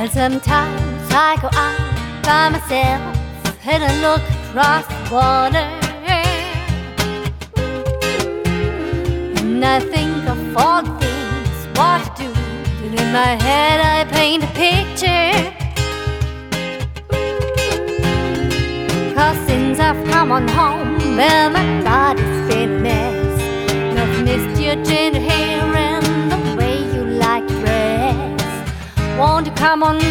And sometimes I go out by myself and I look across the water, and I think of all the things what to do. And in my head I paint a picture. 'Cause since I've come on home, well, my body's been a mess. And I've missed your ginger hair and the way you like to dress. Won't you come on